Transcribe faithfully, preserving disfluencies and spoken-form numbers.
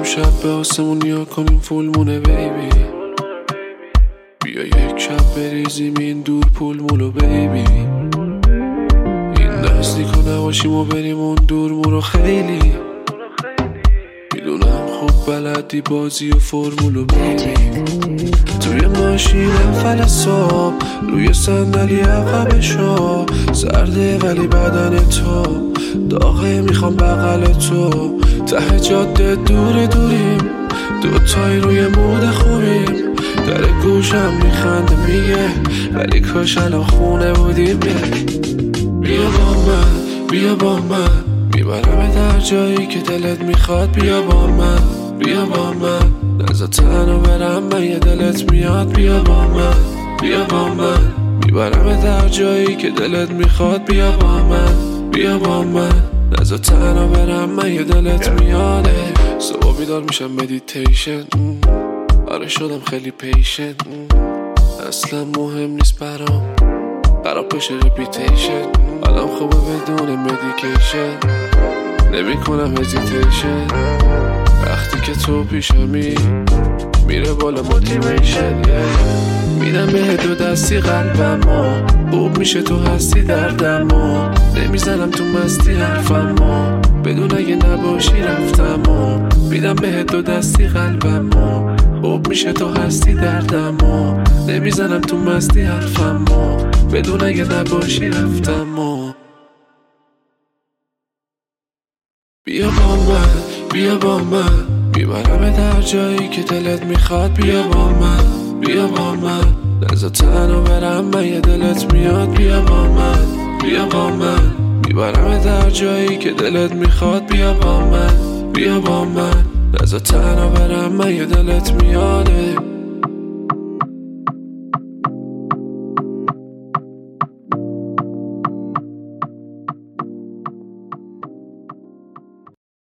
امشب به آسمون نیا کنیم فول مونه بیبی. بیا یک شب بریزیم این دور پول مولو بیبی. این نزدیکا نباشیم و بریم اون دور مورو خیلی. میدونم خوب بلدی بازی و فرمولو بیبی. توی ماشینم فلساب روی صندلی عقبشا سرده ولی بدن تو داغه، میخوام بغل تو ته جاده دور دوریم دوتایی روی مود خوبیم. در گوشم میخنده میگه ولی کاش الان خونه بودیم. بیا با من بیا با من میبرم در جایی که دلت میخواد. بیا با من بیا با من نزا تنو برم من یه دلت میاد. بیا با من بیا با من میبرم در جایی که دلت میخواد. بیا با من بیا با من نزا تنو برم من یه دلت میاده. صبح بیدار میشم مدیتیشن، آره شدم خیلی پیشن، اصلا مهم نیست برام قرار بشه رپیتیشن. حالم خوبه بدون مدیکیشن، نمی کنم هزیتیشن. وقتی که تو پیشمی میره بالا موتیویشن. میدم به دو دستی قلبمو، خوب میشه تو هستی دردمو. نمیزنم تو مستی حرفمو، بدون اگه نباشی رفتمو. میدم به دو دستی قلبمو، خوب میشه تو هستی دردمو. نمیزنم تو مستی حرفمو، بدون اگه نباشی رفتمو. بیا با من بیا با من میبرم در جایی که دلت میخواد. بیا با من بیا با من نزا تنو برم من یه دلت میاد. بیا با من بیا با من میبرم در جایی که دلت میخواد. بیا با من بیا با من نزا تنو برم من یه دلت میاده.